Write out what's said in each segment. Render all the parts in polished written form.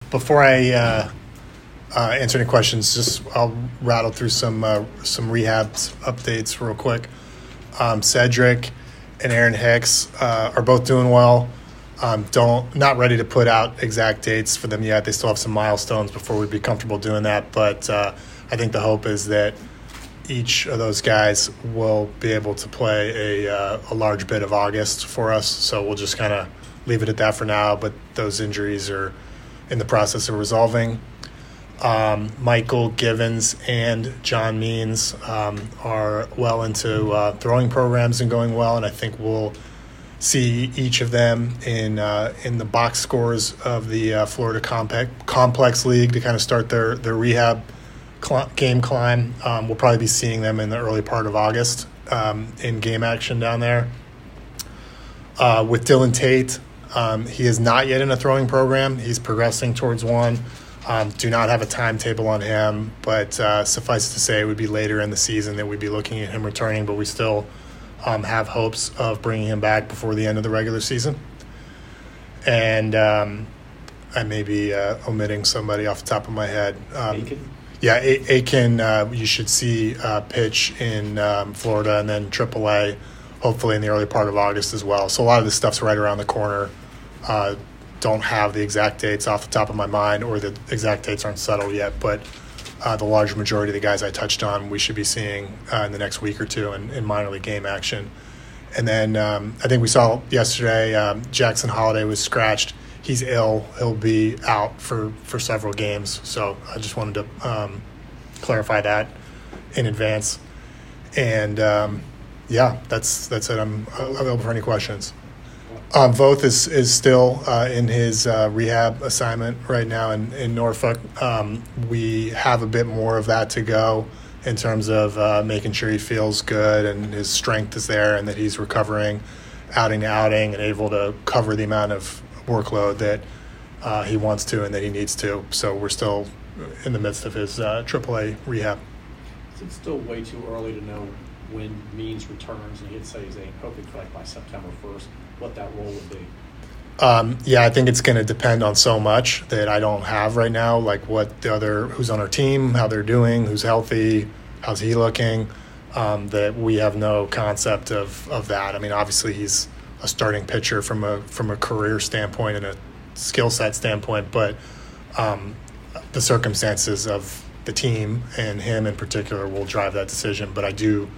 Before I answer any questions, I'll rattle through some rehab updates real quick. Cedric and Aaron Hicks are both doing well. Not ready to put out exact dates for them yet. They still have some milestones before we'd be comfortable doing that. But I think the hope is that each of those guys will be able to play a large bit of August for us. So we'll just kind of leave it at that for now. But those injuries are in the process of resolving. Michael Givens and John Means are well into throwing programs and going well, and I think we'll see each of them in the box scores of the Florida Complex League to kind of start their rehab game climb. We'll probably be seeing them in the early part of August in game action down there. With Dylan Tate, he is not yet in a throwing program. He's progressing towards one. Do not have a timetable on him, but suffice to say it would be later in the season that we'd be looking at him returning, but we still have hopes of bringing him back before the end of the regular season. And I may be omitting somebody off the top of my head. Aiken? Yeah, Aiken, you should see pitch in Florida and then AAA, hopefully in the early part of August as well. So a lot of this stuff's right around the corner. Don't have the exact dates off the top of my mind, or the exact dates aren't settled yet, but the large majority of the guys I touched on we should be seeing in the next week or two in minor league game action. And then I think we saw yesterday Jackson Holiday was scratched. He's ill. He'll be out for several games. So I just wanted to clarify that in advance. And, that's it. I'm available for any questions. Voth is still in his rehab assignment right now in Norfolk. We have a bit more of that to go in terms of making sure he feels good and his strength is there and that he's recovering outing to outing and able to cover the amount of workload that he wants to and that he needs to. So we're still in the midst of his AAA rehab. Is it still way too early to know when Means returns, and he'd say he's hoping for by September 1st, what that role would be? I think it's going to depend on so much that I don't have right now, like who's on our team, how they're doing, who's healthy, how's he looking, that we have no concept of that. I mean, obviously he's a starting pitcher from a career standpoint and a skill set standpoint, but the circumstances of the team and him in particular will drive that decision. But I do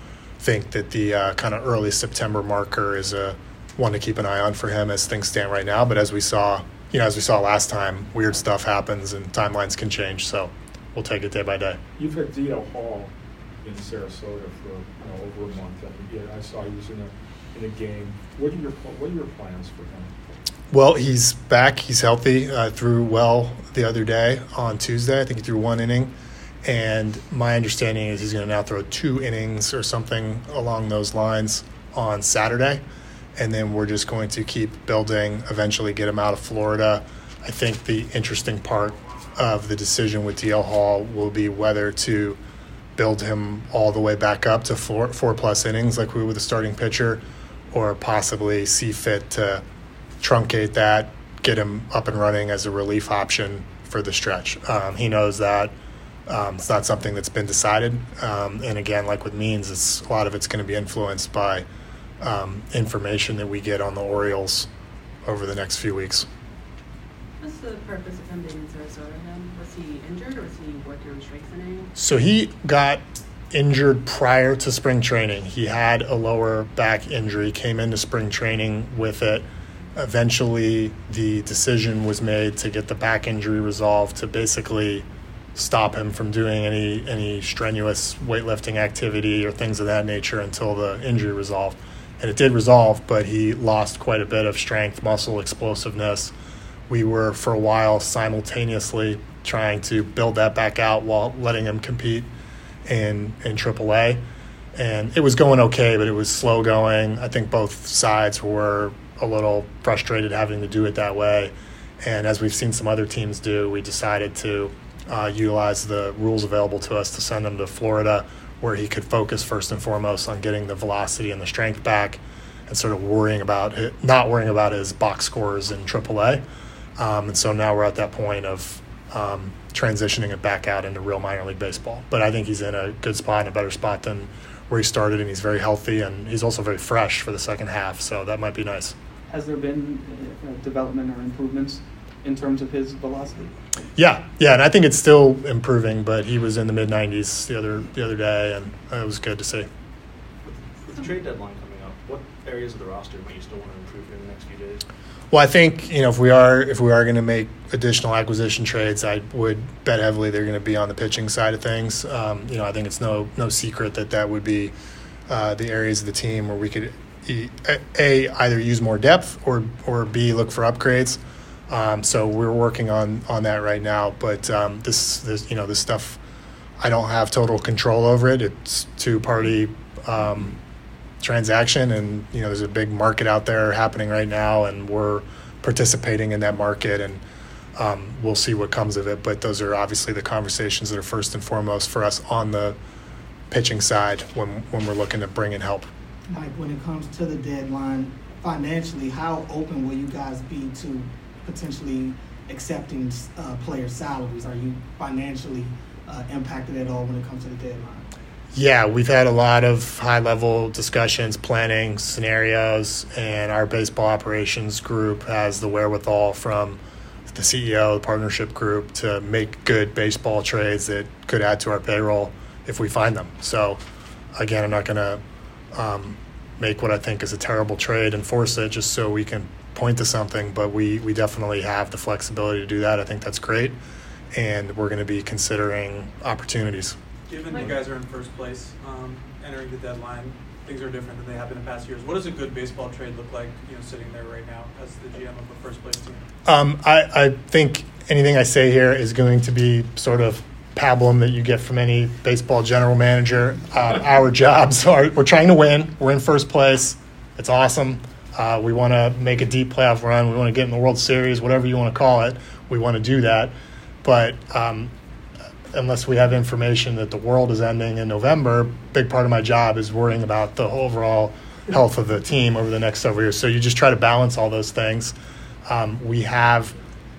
think that the kind of early September marker is one to keep an eye on for him as things stand right now. But as we saw last time, weird stuff happens and timelines can change. So we'll take it day by day. You've had D.L. Hall in Sarasota for over a month. I saw he was in a game. What are your plans for him? Well, he's back. He's healthy. Threw well the other day on Tuesday. I think he threw one inning. And my understanding is he's going to now throw 2 innings or something along those lines on Saturday. And then we're just going to keep building, eventually get him out of Florida. I think the interesting part of the decision with D.L. Hall will be whether to build him all the way back up to 4+ innings like we were with the starting pitcher, or possibly see fit to truncate that, get him up and running as a relief option for the stretch. He knows that. It's not something that's been decided. And again, like with Means, a lot of it's going to be influenced by information that we get on the Orioles over the next few weeks. What's the purpose of him being in Sarasota then? Was he injured or was he working on strengthening? So he got injured prior to spring training. He had a lower back injury, came into spring training with it. Eventually, the decision was made to get the back injury resolved to basically stop him from doing any strenuous weightlifting activity or things of that nature until the injury resolved. And it did resolve, but he lost quite a bit of strength, muscle, explosiveness. We were, for a while, simultaneously trying to build that back out while letting him compete in AAA. And it was going okay, but it was slow going. I think both sides were a little frustrated having to do it that way. And as we've seen some other teams do, we decided to utilize the rules available to us to send him to Florida, where he could focus first and foremost on getting the velocity and the strength back and sort of not worrying about his box scores in AAA. And so now we're at that point of transitioning it back out into real minor league baseball. But I think he's in a good spot, in a better spot than where he started, and he's very healthy, and he's also very fresh for the second half, so that might be nice. Has there been development or improvements in terms of his velocity? Yeah, and I think it's still improving, but he was in the mid-90s the other day, and it was good to see. With the trade deadline coming up, what areas of the roster might you still want to improve in the next few days? Well, I think if we are going to make additional acquisition trades, I would bet heavily they're going to be on the pitching side of things. I think it's no secret that would be the areas of the team where we could either use more depth or B, look for upgrades. So we're working on that right now. But this stuff, I don't have total control over it. It's two-party transaction, and there's a big market out there happening right now, and we're participating in that market, and we'll see what comes of it. But those are obviously the conversations that are first and foremost for us on the pitching side when we're looking to bring in help. Mike, when it comes to the deadline, financially, how open will you guys be to potentially accepting player salaries? Are you financially impacted at all when it comes to the deadline? Yeah, we've had a lot of high-level discussions, planning scenarios, and our baseball operations group has the wherewithal from the CEO, the partnership group, to make good baseball trades that could add to our payroll if we find them. So, again, I'm not going to make what I think is a terrible trade and force it just so we can point to something, but we definitely have the flexibility to do that. I think that's great, and we're going to be considering opportunities. Given you guys are in first place, entering the deadline, things are different than they have been in past years. What does a good baseball trade look like, sitting there right now as the GM of the first place team? I think anything I say here is going to be sort of pablum that you get from any baseball general manager. Our jobs are, we're trying to win. We're in first place. It's awesome. We want to make a deep playoff run. We want to get in the World Series, whatever you want to call it. We want to do that. But unless we have information that the world is ending in November, big part of my job is worrying about the overall health of the team over the next several years. So you just try to balance all those things. We have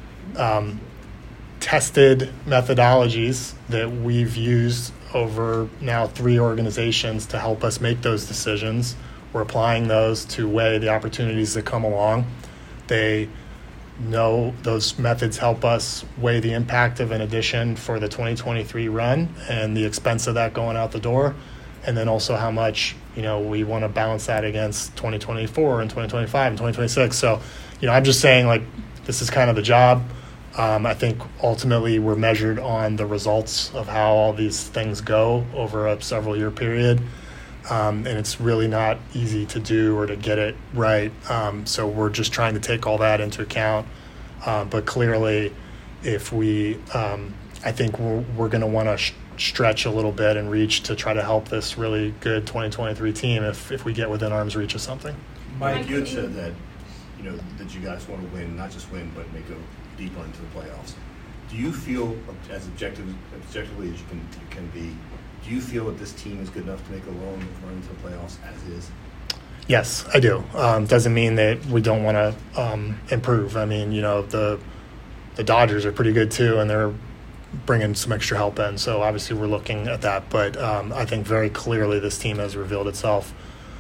tested methodologies that we've used over now 3 organizations to help us make those decisions. We're applying those to weigh the opportunities that come along. They know those methods help us weigh the impact of an addition for the 2023 run and the expense of that going out the door, and then also how much we want to balance that against 2024 and 2025 and 2026. So I'm just saying, this is kind of the job. I think ultimately we're measured on the results of how all these things go over a several year period, and it's really not easy to do or to get it right. So we're just trying to take all that into account. But clearly, if we, I think we're going to want to stretch a little bit and reach to try to help this really good 2023 team if we get within arm's reach of something. Mike, you had said that that you guys want to win, not just win, but make a deep run into the playoffs. Do you feel, as objectively as you can be, do you feel that this team is good enough to make a long run into the playoffs as is? Yes, I do. Doesn't mean that we don't want to improve. I mean, the Dodgers are pretty good too, and they're bringing some extra help in. So obviously we're looking at that. But I think very clearly this team has revealed itself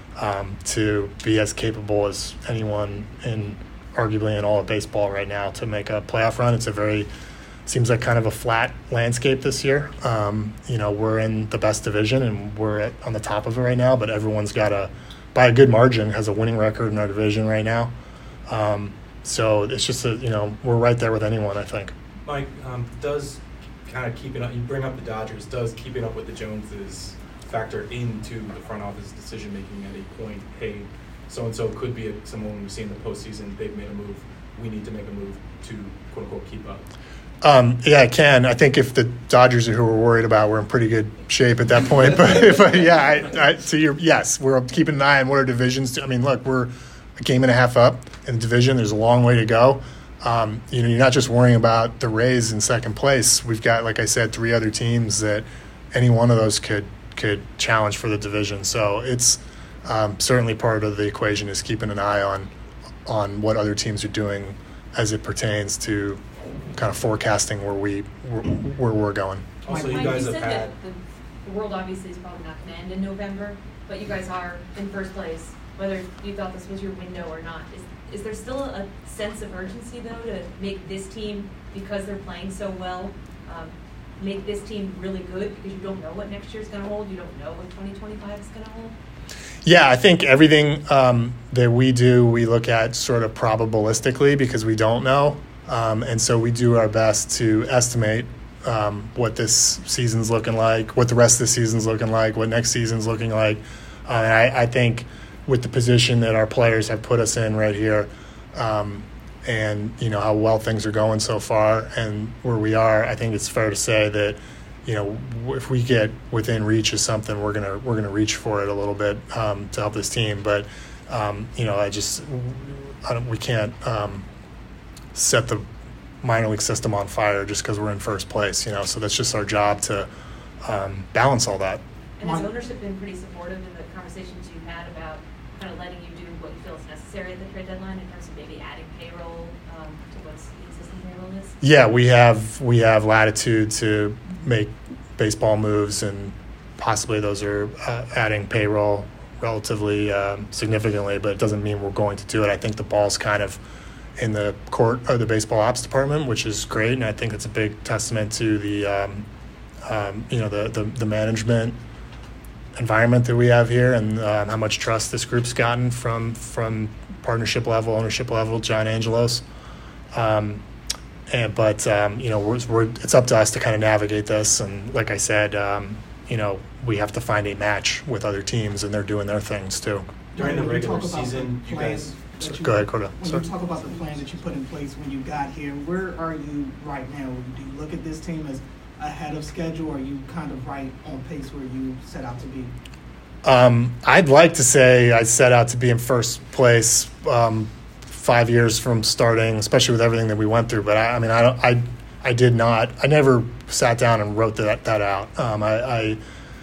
to be as capable as anyone arguably in all of baseball right now to make a playoff run. It's seems like kind of a flat landscape this year. We're in the best division and we're on the top of it right now, but everyone's got by a good margin, has a winning record in our division right now. So it's just we're right there with anyone, I think. Mike, does kind of keeping up, you bring up the Dodgers, does keeping up with the Joneses factor into the front office decision making at a point, hey, so-and-so could be someone we see in the postseason, they've made a move, we need to make a move to quote-unquote keep up? Yeah, I can. I think if the Dodgers are who we're worried about, we're in pretty good shape at that point. But yes, we're keeping an eye on what our divisions do. I mean, look, we're a game and a half up in the division. There's a long way to go. You're not just worrying about the Rays in second place. We've got, like I said, 3 other teams that any one of those could challenge for the division. So it's certainly part of the equation is keeping an eye on what other teams are doing as it pertains to kind of forecasting where we're going. Also, you Mike, guys you have said had. that the world obviously is probably not going to end in November, but you guys are in first place, whether you thought this was your window or not. Is there still a sense of urgency, though, to make this team, because they're playing so well, make this team really good, because you don't know what next year's going to hold, you don't know what 2025 is going to hold? Yeah, I think everything that we do, we look at sort of probabilistically because we don't know. And so we do our best to estimate what this season's looking like, what the rest of the season's looking like, what next season's looking like. And I think with the position that our players have put us in right here, and how well things are going so far and where we are, I think it's fair to say that if we get within reach of something, we're gonna reach for it a little bit to help this team. But we can't set the minor league system on fire just because we're in first place. So that's just our job to balance all that. And has ownership been pretty supportive in the conversations you've had about kind of letting you do what you feel is necessary at the trade deadline in terms of maybe adding payroll to what's the existing payroll is? Yeah, we have latitude to make baseball moves, and possibly those are adding payroll relatively significantly, but it doesn't mean we're going to do it. I think the ball's kind of in the court of the baseball ops department, which is great, and I think it's a big testament to the the management environment that we have here, and how much trust this group's gotten from partnership level, ownership level, John Angelos. But it's up to us to kind of navigate this, and like I said, we have to find a match with other teams, and they're doing their things too. During the When you regular talk about season, the you plan guys. that Go ahead, Corda. When Sorry. you talk about the plan that you put in place when you got here, where are you right now? Do you look at this team as ahead of schedule, or are you kind of right on pace where you set out to be? I'd like to say I set out to be in first place 5 years from starting, especially with everything that we went through. But I did not. I never sat down and wrote that out. I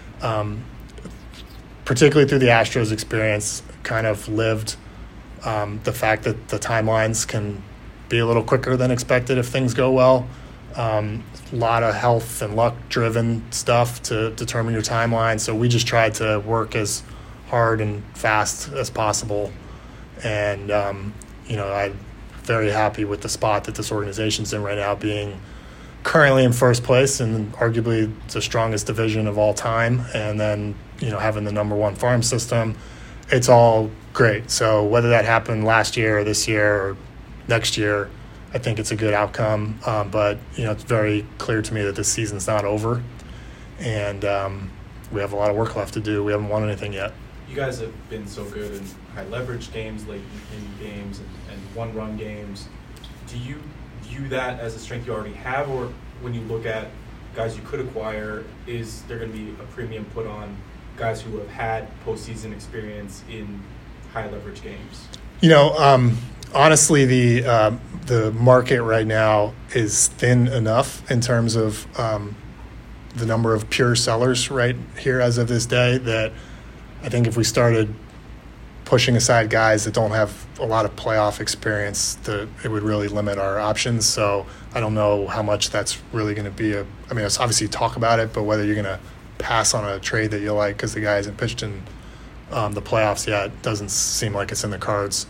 particularly through the Astros experience, kind of lived the fact that the timelines can be a little quicker than expected if things go well. A lot of health and luck-driven stuff to determine your timeline. So we just tried to work as hard and fast as possible. And, I'm very happy with the spot that this organization's in right now, being currently in first place and arguably the strongest division of all time. And then, having the number one farm system, it's all great. So whether that happened last year or this year or next year, I think it's a good outcome, but it's very clear to me that this season's not over, and we have a lot of work left to do. We haven't won anything yet. You guys have been so good in high leverage games, late in games, and one-run games. Do you view that as a strength you already have, or when you look at guys you could acquire, is there going to be a premium put on guys who have had postseason experience in high leverage games? Honestly, the market right now is thin enough in terms of the number of pure sellers right here as of this day that I think if we started pushing aside guys that don't have a lot of playoff experience, it would really limit our options. So I don't know how much that's really going to be it's obviously talk about it, but whether you're going to pass on a trade that you like because the guy hasn't pitched in the playoffs yet doesn't seem like it's in the cards.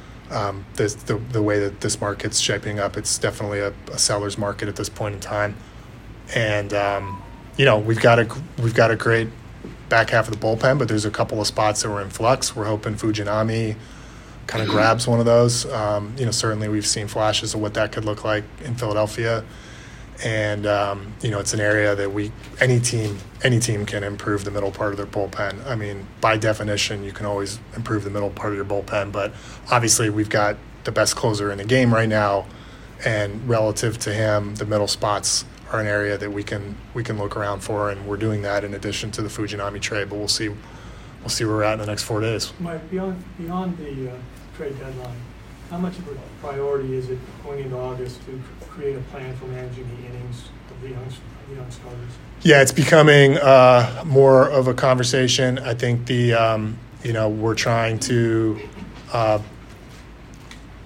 The way that this market's shaping up, it's definitely a seller's market at this point in time, and we've got a great back half of the bullpen, but there's a couple of spots that were in flux. We're hoping Fujinami kind of grabs one of those. Certainly we've seen flashes of what that could look like in Philadelphia, and it's an area that any team can improve the middle part of their bullpen. By definition, you can always improve the middle part of your bullpen, but obviously we've got the best closer in the game right now, and relative to him, the middle spots are an area that we can look around for, and we're doing that in addition to the Fujinami trade. But we'll see where we're at in the next 4 days. Mike, beyond the trade deadline, how much of a priority is it going into August to create a plan for managing the innings of the young starters? Yeah, it's becoming more of a conversation. I think we're trying to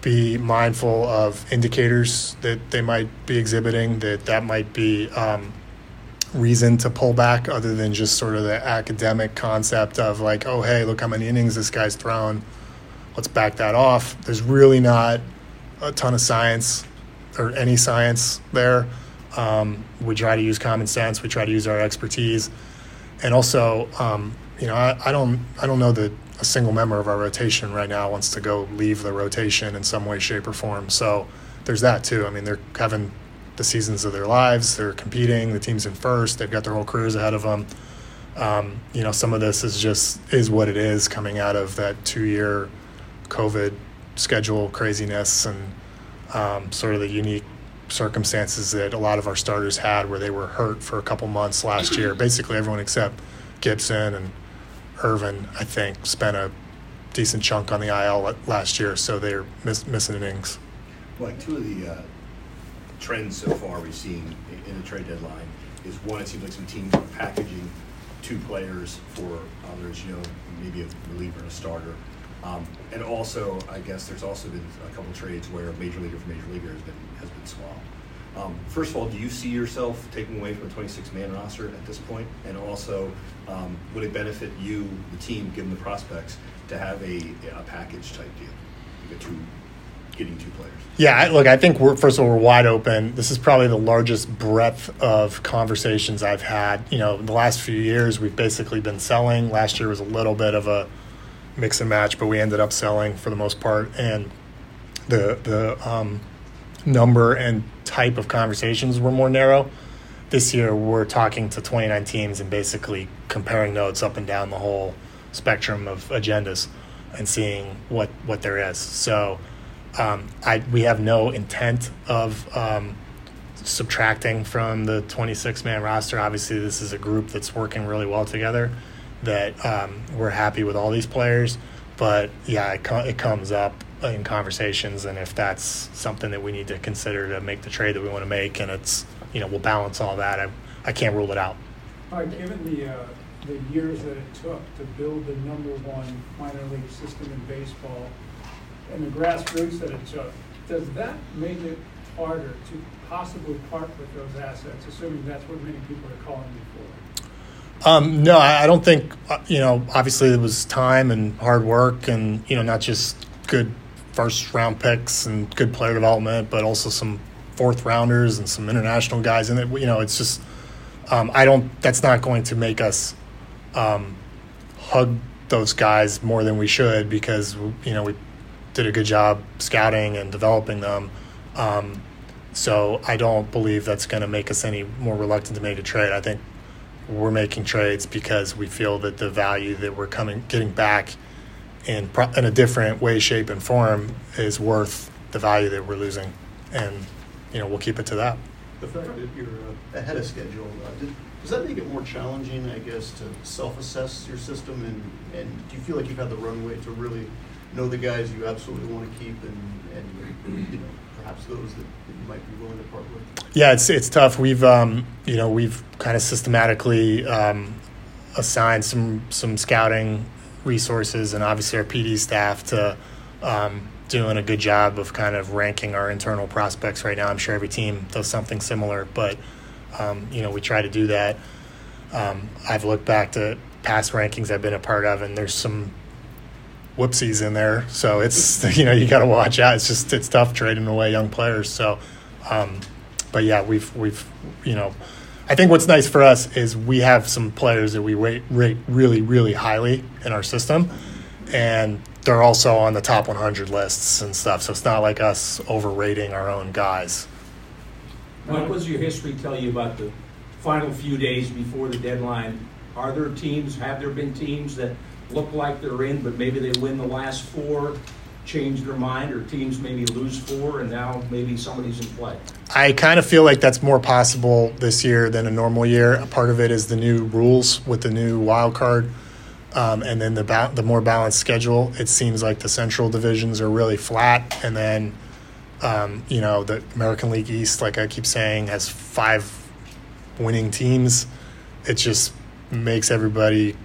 be mindful of indicators that they might be exhibiting, that might be reason to pull back other than just sort of the academic concept of like, oh, hey, look how many innings this guy's thrown. Let's back that off. There's really not a ton of science or any science there. We try to use common sense. We try to use our expertise. And also, I don't know that a single member of our rotation right now wants to go leave the rotation in some way, shape, or form. So there's that too. I mean, they're having the seasons of their lives. They're competing. The team's in first. They've got their whole careers ahead of them. Some of this is what it is coming out of that 2-year COVID schedule craziness and sort of the unique circumstances that a lot of our starters had where they were hurt for a couple months last year. Basically everyone except Gibson and Irvin, I think, spent a decent chunk on the IL last year, so they're missing innings. Like, two of the trends so far we've seen in the trade deadline is, one, it seems like some teams are packaging 2 players for others, maybe a reliever and a starter. And also, I guess there's also been a couple trades where a major leaguer for major leaguer has been swapped. First of all, do you see yourself taking away from the 26-man roster at this point? And also, would it benefit you, the team, given the prospects, to have a package type deal? Getting 2 players. Yeah, look, I think first of all, we're wide open. This is probably the largest breadth of conversations I've had. The last few years, we've basically been selling. Last year was a little bit of a mix and match, but we ended up selling for the most part. And the number and type of conversations were more narrow. This year, we're talking to 29 teams and basically comparing notes up and down the whole spectrum of agendas and seeing what there is. So we have no intent of subtracting from the 26-man roster. Obviously, this is a group that's working really well together, that we're happy with all these players. But, yeah, it comes up in conversations, and if that's something that we need to consider to make the trade that we want to make, and it's, we'll balance all that, I can't rule it out. All right, given the years that it took to build the #1 minor league system in baseball and the grassroots that it took, does that make it harder to possibly part with those assets, assuming that's what many people are calling you for? No, I don't think, obviously it was time and hard work and, not just good first-round picks and good player development, but also some fourth-rounders and some international guys in it. It's just, that's not going to make us hug those guys more than we should because, we did a good job scouting and developing them. So I don't believe that's going to make us any more reluctant to make a trade. I think we're making trades because we feel that the value that we're getting back in a different way, shape, and form is worth the value that we're losing. And, we'll keep it to that. The fact that you're ahead of schedule, does that make it more challenging, I guess, to self-assess your system? And do you feel like you've had the runway to really know the guys you absolutely want to keep and perhaps those that you might be willing to part with? Yeah, it's tough. We've we've kind of systematically assigned some scouting resources and obviously our PD staff to doing a good job of kind of ranking our internal prospects right now. I'm sure every team does something similar, but we try to do that. I've looked back to past rankings I've been a part of, and there's some whoopsies in there. So it's, you got to watch out. It's tough trading away young players. So, but yeah, we've I think what's nice for us is we have some players that we rate really, really highly in our system, and they're also on the top 100 lists and stuff. So it's not like us overrating our own guys. What does your history tell you about the final few days before the deadline? Have there been teams that look like they're in, but maybe they win the last 4, change their mind, or teams maybe lose 4, and now maybe somebody's in play? I kind of feel like that's more possible this year than a normal year. A part of it is the new rules with the new wild card, and then the more balanced schedule. It seems like the central divisions are really flat, and then the American League East, like I keep saying, has 5 winning teams. It just makes everybody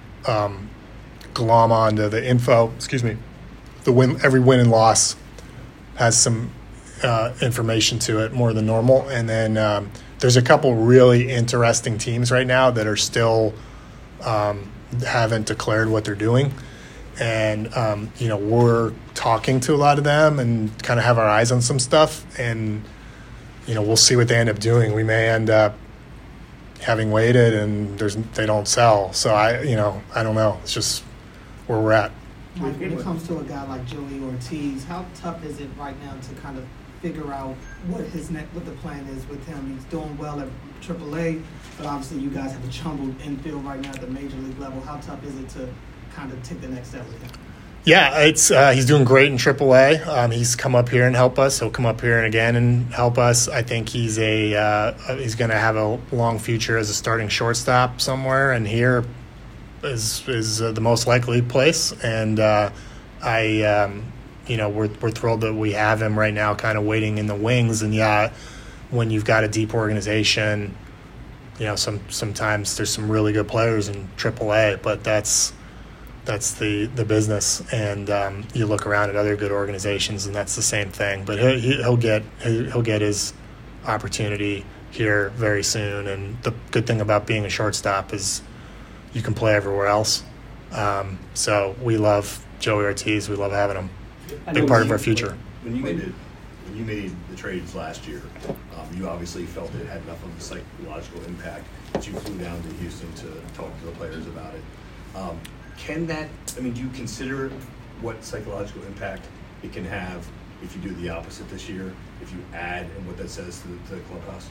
glom onto the info. Every win and loss has some information to it more than normal. And then there's a couple really interesting teams right now that are still haven't declared what they're doing. And, we're talking to a lot of them and kind of have our eyes on some stuff. And, we'll see what they end up doing. We may end up having waited and they don't sell. So I don't know. It's just where we're at. Mike, when it comes to a guy like Joey Ortiz, how tough is it right now to kind of figure out what the plan is with him? He's doing well at AAA, but obviously you guys have a jumbled infield right now at the major league level. How tough is it to kind of take the next step with him? Yeah, it's he's doing great in AAA. He's come up here and help us. He'll come up here and again and help us. I think he's he's going to have a long future as a starting shortstop somewhere, and here is the most likely place. And we're thrilled that we have him right now, kind of waiting in the wings. And when you've got a deep organization, sometimes there's some really good players in AAA, but that's the business. And you look around at other good organizations, and that's the same thing. But he'll get his opportunity here very soon. And the good thing about being a shortstop is you can play everywhere else. So we love Joey Ortiz. We love having him. Big part of our future. When you made the trades last year, you obviously felt it had enough of a psychological impact that you flew down to Houston to talk to the players about it. Do you consider what psychological impact it can have if you do the opposite this year, if you add, and what that says to the clubhouse?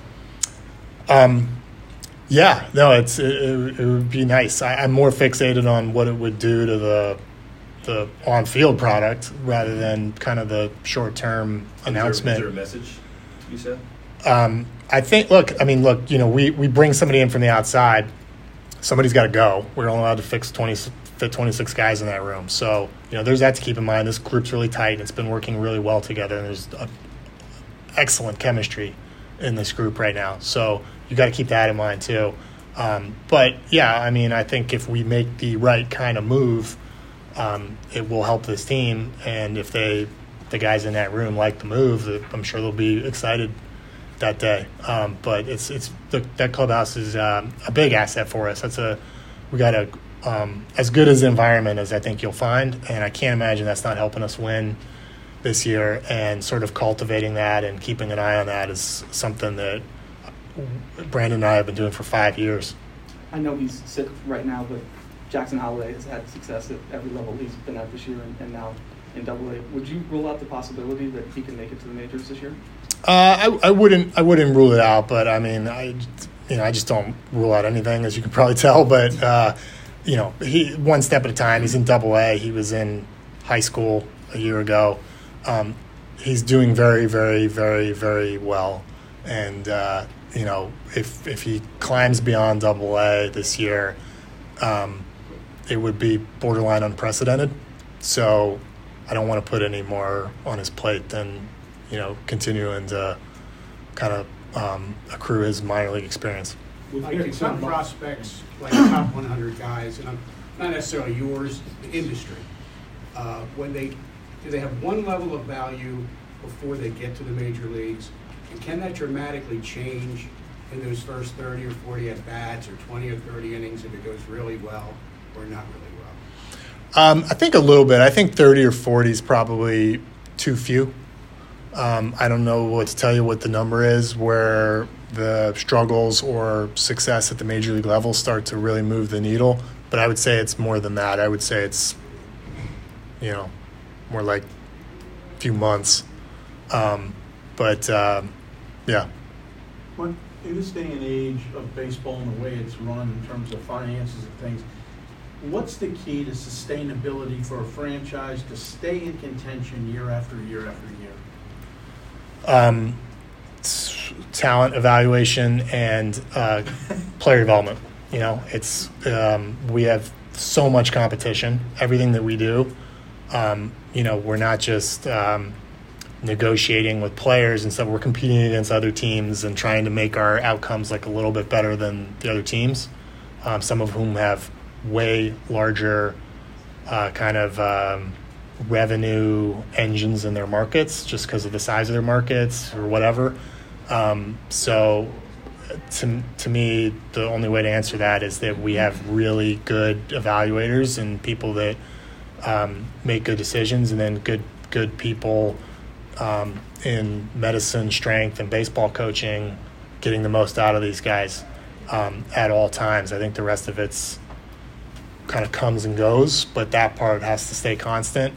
Yeah, no, it would be nice. I'm more fixated on what it would do to the on-field product rather than kind of the short-term announcement. Is there a message you said? I think, we bring somebody in from the outside. Somebody's got to go. We're only allowed to fit 26 guys in that room. So, there's that to keep in mind. This group's really tight, and it's been working really well together, and there's excellent chemistry in this group right now. So you got to keep that in mind too. But yeah, I think if we make the right kind of move, it will help this team. And if the guys in that room like the move, I'm sure they'll be excited that day. But that clubhouse is a big asset for us. We got as good as environment as I think you'll find, and I can't imagine that's not helping us win this year. And sort of cultivating that and keeping an eye on that is something that Brandon and I have been doing for 5 years. I know he's sick right now, but Jackson Holliday has had success at every level he's been at this year and now in AA. Would you rule out the possibility that he can make it to the majors this year? I wouldn't rule it out, but I just don't rule out anything, as you can probably tell. But he one step at a time. He's in AA. He was in high school a year ago. He's doing very, very, very, very well. And if he climbs beyond AA this year, it would be borderline unprecedented. So I don't want to put any more on his plate than continuing to kind of accrue his minor league experience. Like some prospects, like top 100 guys, and not necessarily yours, the industry, do they have one level of value before they get to the major leagues? And can that dramatically change in those first 30 or 40 at-bats or 20 or 30 innings if it goes really well or not really well? I think a little bit. I think 30 or 40 is probably too few. I don't know what to tell you what the number is where the struggles or success at the major league level start to really move the needle. But I would say it's more than that. I would say it's, more like a few months. Yeah. Well, in this day and age of baseball and the way it's run in terms of finances and things, what's the key to sustainability for a franchise to stay in contention year after year after year? Talent evaluation and player development. It's we have so much competition. Everything that we do, we're not just negotiating with players and stuff. We're competing against other teams and trying to make our outcomes like a little bit better than the other teams. Some of whom have way larger revenue engines in their markets just because of the size of their markets or whatever. So to me, the only way to answer that is that we have really good evaluators and people that make good decisions, and then good people in medicine, strength, and baseball coaching, getting the most out of these guys at all times. I think the rest of it's kind of comes and goes, but that part has to stay constant.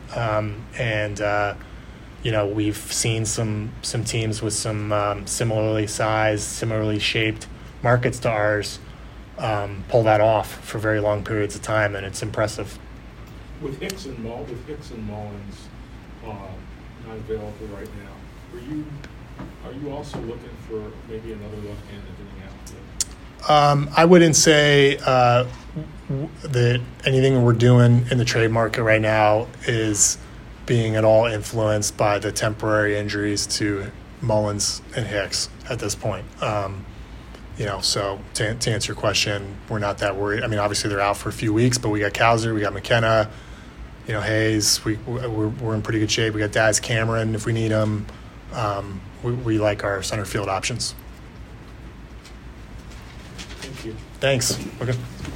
We've seen some teams with some similarly sized, similarly shaped markets to ours pull that off for very long periods of time, and it's impressive. With Hicks and Mullins not available right now, are you also looking for maybe another left-handed in the outfield? I wouldn't say that anything we're doing in the trade market right now is being at all influenced by the temporary injuries to Mullins and Hicks at this point. So to answer your question, we're not that worried. I mean, obviously they're out for a few weeks, but we got Cowser, we got McKenna, Hayes. We're in pretty good shape. We got Daz Cameron if we need him. We like our center field options. Thank you. Thanks. Okay.